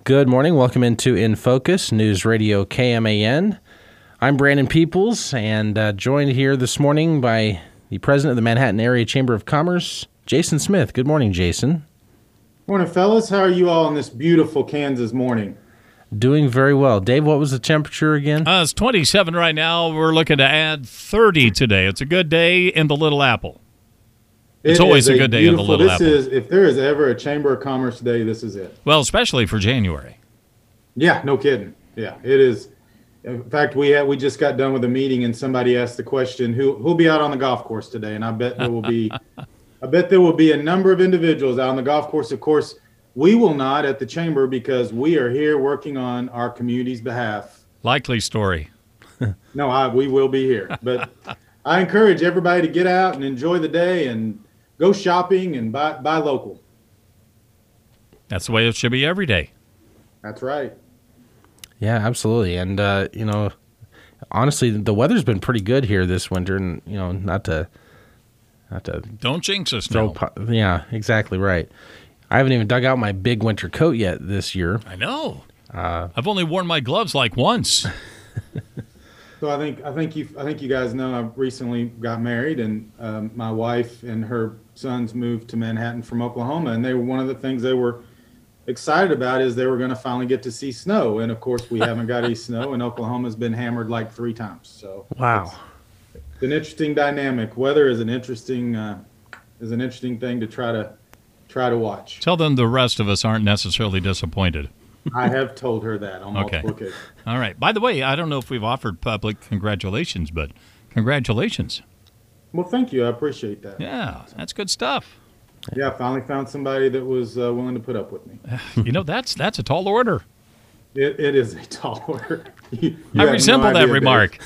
Good morning. Welcome into In Focus, News Radio KMAN. I'm Brandon Peoples, and joined here this morning by the president of the Manhattan Area Chamber of Commerce, Jason Smith. Good morning, Jason. Morning, fellas. How are you all on this beautiful Kansas morning? Doing very well. Dave, what was the temperature again? It's 27 right now. We're looking to add 30 today. It's a good day in the Little Apple. It's always a good day in the Little Apple. If there is ever a Chamber of Commerce day, this is it. Well, especially for January. Yeah, no kidding. Yeah, it is. In fact, we just got done with a meeting, and somebody asked the question, "Who'll be out on the golf course today?" And I bet there will be, a number of individuals out on the golf course. Of course, we will not at the Chamber because we are here working on our community's behalf. Likely story. No, we will be here, but I encourage everybody to get out and enjoy the day and go shopping and buy local. That's the way it should be every day. That's right. Yeah, absolutely. And, honestly, the weather's been pretty good here this winter, and, not to Don't jinx us now. Yeah, exactly right. I haven't even dug out my big winter coat yet this year. I know. I've only worn my gloves like once. So I think you guys know I recently got married, and my wife and her sons moved to Manhattan from Oklahoma, and one of the things they were excited about is they were going to finally get to see snow, and of course we haven't got any snow, and Oklahoma's been hammered like 3 times. So wow, it's an interesting dynamic. Weather is an interesting thing to try to watch. Tell them the rest of us aren't necessarily disappointed. I have told her that on multiple occasions. All right. By the way, I don't know if we've offered public congratulations, but congratulations. Well, thank you. I appreciate that. Yeah, that's good stuff. Yeah, I finally found somebody that was willing to put up with me. That's a tall order. It is a tall order. I resemble that remark.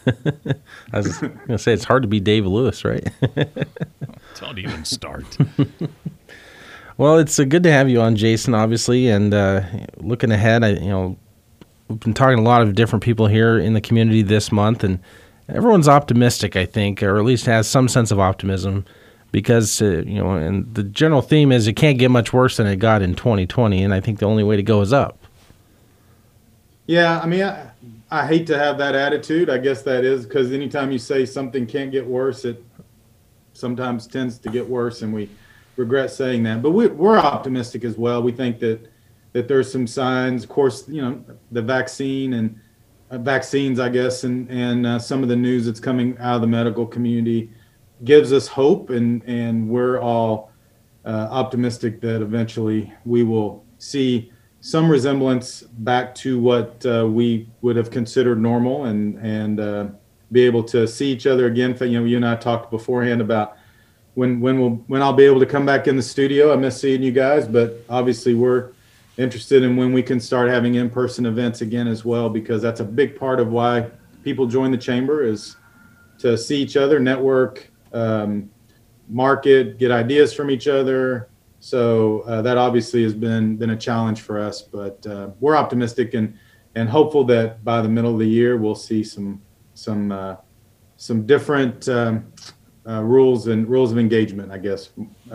I was going to say, it's hard to be Dave Lewis, right? Don't even start. Well, it's good to have you on, Jason, obviously, and looking ahead, we've been talking to a lot of different people here in the community this month, and everyone's optimistic, I think, or at least has some sense of optimism, because, and the general theme is it can't get much worse than it got in 2020, and I think the only way to go is up. Yeah, I mean, I hate to have that attitude. I guess that is because anytime you say something can't get worse, it sometimes tends to get worse, and we regret saying that. But we're optimistic as well. We think that there's some signs. Of course, the vaccine and vaccines, I guess, and some of the news that's coming out of the medical community gives us hope, and we're all optimistic that eventually we will see some resemblance back to what we would have considered normal, and be able to see each other again. You and I talked beforehand about when I'll be able to come back in the studio. I miss seeing you guys, but obviously we're interested in when we can start having in-person events again as well, because that's a big part of why people join the Chamber, is to see each other, network, market, get ideas from each other. So that obviously has been a challenge for us, but we're optimistic and hopeful that by the middle of the year we'll see some different rules of engagement, I guess,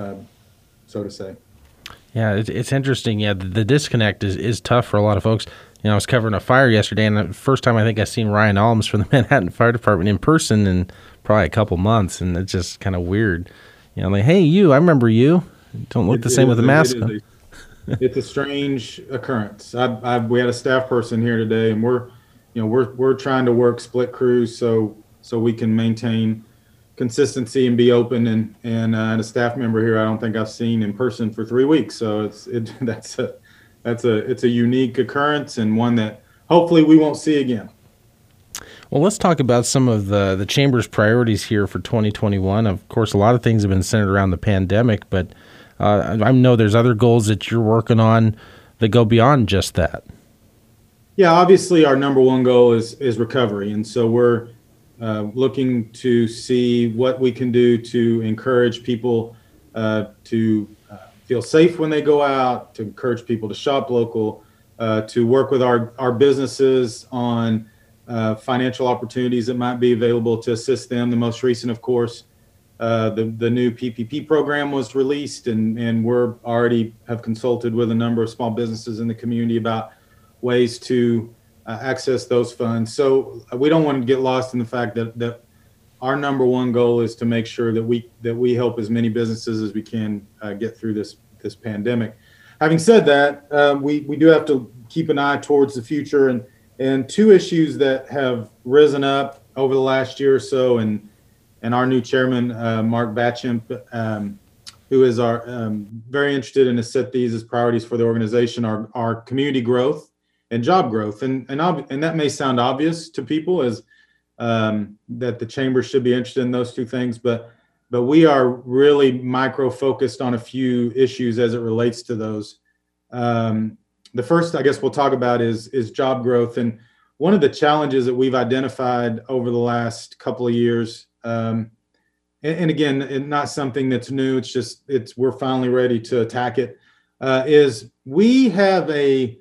so to say. Yeah, it's interesting. Yeah, the disconnect is tough for a lot of folks. I was covering a fire yesterday, and the first time I think I've seen Ryan Alms from the Manhattan Fire Department in person in probably a couple months, and it's just kind of weird. Like, hey, I remember you. Don't look the same with a mask on. It's a strange occurrence. We had a staff person here today, and we're trying to work split crews so we can maintain consistency and be open, and a staff member here I don't think I've seen in person for 3 weeks. So it's a unique occurrence, and one that hopefully we won't see again. Well, let's talk about some of the Chamber's priorities here for 2021. Of course, a lot of things have been centered around the pandemic, but I know there's other goals that you're working on that go beyond just that. Yeah, obviously our number one goal is recovery, and so we're looking to see what we can do to encourage people to feel safe when they go out, to encourage people to shop local, to work with our businesses on financial opportunities that might be available to assist them. The most recent, of course, The new PPP program was released, and we're already have consulted with a number of small businesses in the community about ways to access those funds. So we don't want to get lost in the fact that our number one goal is to make sure that we help as many businesses as we can get through this pandemic. Having said that, we do have to keep an eye towards the future, and two issues that have risen up over the last year or so, and our new chairman, Mark Batchamp, who is very interested and has set these as priorities for the organization, are community growth and job growth. And that may sound obvious to people as that the chamber should be interested in those two things, but we are really micro focused on a few issues as it relates to those. The first, I guess, we'll talk about is job growth. And one of the challenges that we've identified over the last couple of years, and again, not something that's new, we're finally ready to attack it, is we have a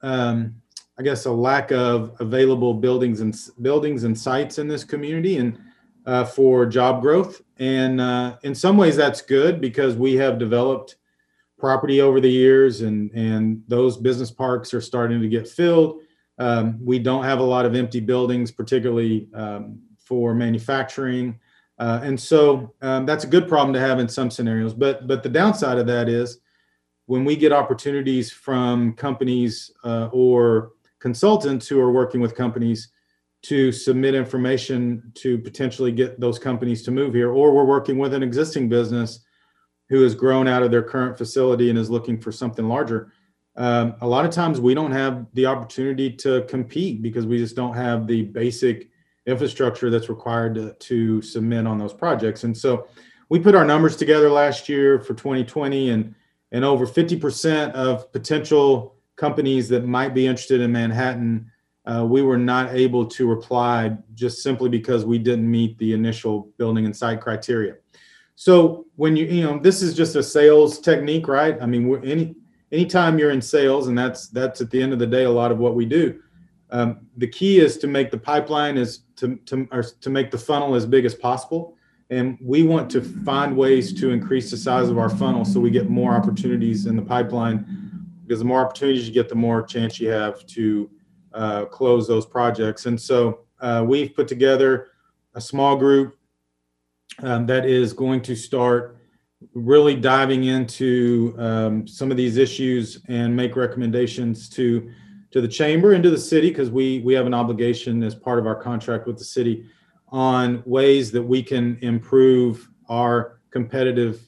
lack of available buildings and sites in this community and for job growth. And in some ways that's good because we have developed property over the years and those business parks are starting to get filled. We don't have a lot of empty buildings, particularly for manufacturing. And so that's a good problem to have in some scenarios. But the downside of that is when we get opportunities from companies or consultants who are working with companies to submit information to potentially get those companies to move here, or we're working with an existing business who has grown out of their current facility and is looking for something larger. A lot of times we don't have the opportunity to compete because we just don't have the basic infrastructure that's required to submit on those projects. And so we put our numbers together last year for 2020, and over 50% of potential companies that might be interested in Manhattan, we were not able to reply just simply because we didn't meet the initial building and site criteria. So when this is just a sales technique, right? I mean, anytime you're in sales, and that's at the end of the day a lot of what we do. The key is to make the pipeline to make the funnel as big as possible, and we want to find ways to increase the size of our funnel so we get more opportunities in the pipeline. Because the more opportunities you get, the more chance you have to close those projects. And so we've put together a small group that is going to start really diving into some of these issues and make recommendations to the chamber and to the city, because we have an obligation as part of our contract with the city on ways that we can improve our competitive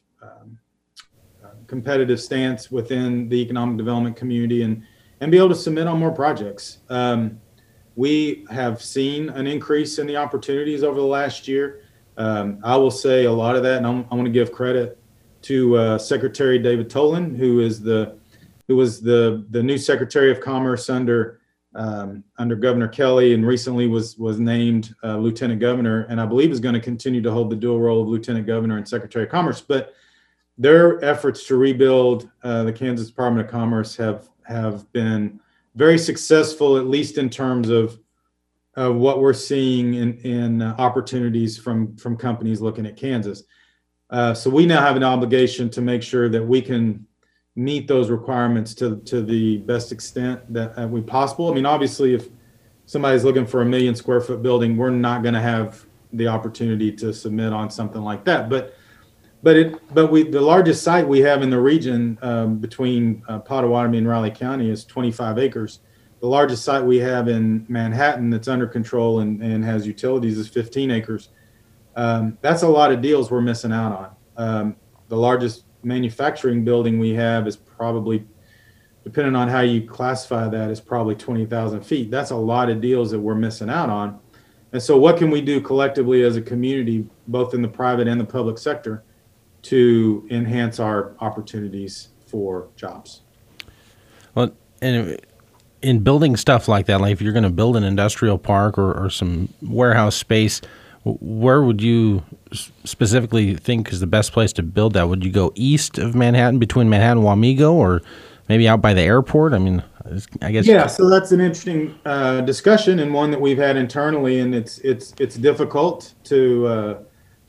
stance within the economic development community and be able to submit on more projects. We have seen an increase in the opportunities over the last year. I will say a lot of that, and I want to give credit to Secretary David Tolan, who was the new Secretary of Commerce under Governor Kelly, and recently was named Lieutenant Governor, and I believe is going to continue to hold the dual role of Lieutenant Governor and Secretary of Commerce. But their efforts to rebuild the Kansas Department of Commerce have been very successful, at least in terms of what we're seeing in opportunities from companies looking at Kansas. So we now have an obligation to make sure that we can meet those requirements to the best extent that we possible. I mean, obviously, if somebody's looking for a 1 million square foot building, we're not going to have the opportunity to submit on something like that. But the largest site we have in the region between Pottawatomie and Raleigh County is 25 acres. The largest site we have in Manhattan that's under control and has utilities is 15 acres. That's a lot of deals we're missing out on. The largest manufacturing building we have is probably, depending on how you classify that, is probably 20,000 feet. That's a lot of deals that we're missing out on. And so what can we do collectively as a community, both in the private and the public sector, to enhance our opportunities for jobs? Well, and in building stuff like that, like if you're going to build an industrial park or some warehouse space, where would you specifically think is the best place to build that? Would you go east of Manhattan, between Manhattan and Wamego, or maybe out by the airport? I mean, I guess. Yeah, so that's an interesting discussion, and one that we've had internally, and it's difficult to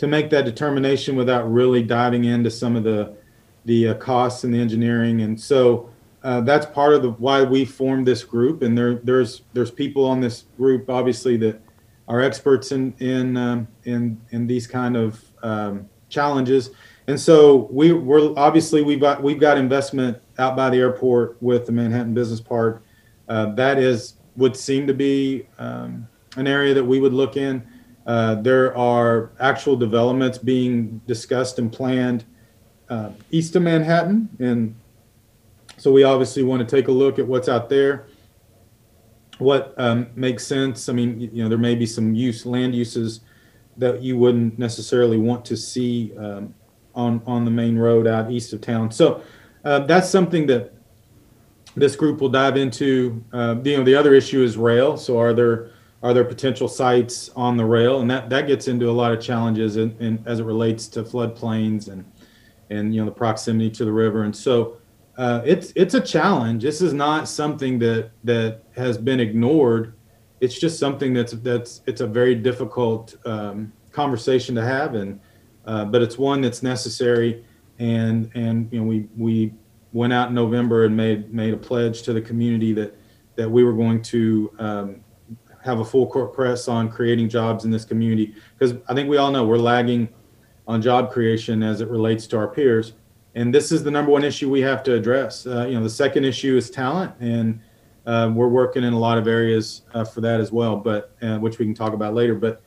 make that determination without really diving into some of the costs and the engineering. And so that's part of why we formed this group. And there's people on this group, obviously, that are experts in these kind of challenges. And so we're obviously we've got investment out by the airport with the Manhattan Business Park. That would seem to be an area that we would look in. There are actual developments being discussed and planned east of Manhattan, and so we obviously want to take a look at what's out there, what makes sense. I mean, there may be some land uses that you wouldn't necessarily want to see on the main road out east of town. So that's something that this group will dive into. The other issue is rail. So are there potential sites on the rail? And that gets into a lot of challenges as it relates to floodplains and the proximity to the river. And so it's a challenge. This is not something that has been ignored. It's just something it's a very difficult conversation to have, but it's one that's necessary. And we went out in November and made a pledge to the community that we were going to have a full court press on creating jobs in this community, because I think we all know we're lagging on job creation as it relates to our peers, and this is the number one issue we have to address. The second issue is talent, and we're working in a lot of areas for that as well, but which we can talk about later. But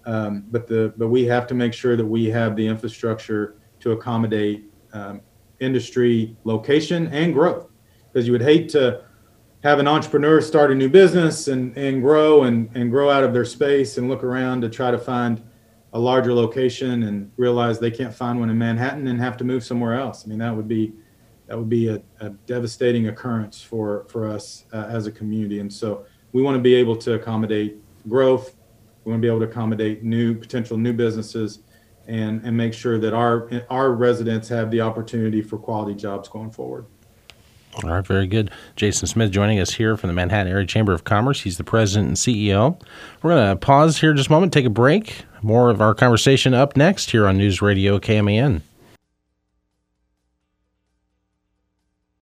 we have to make sure that we have the infrastructure to accommodate industry location and growth, because you would hate to have an entrepreneur start a new business and grow out of their space and look around to try to find a larger location and realize they can't find one in Manhattan and have to move somewhere else. I mean, that would be a devastating occurrence for us as a community. And so we want to be able to accommodate growth. We want to be able to accommodate potential new businesses and make sure that our residents have the opportunity for quality jobs going forward. All right, very good. Jason Smith joining us here from the Manhattan Area Chamber of Commerce. He's the president and CEO. We're going to pause here just a moment, take a break. More of our conversation up next here on News Radio KMAN.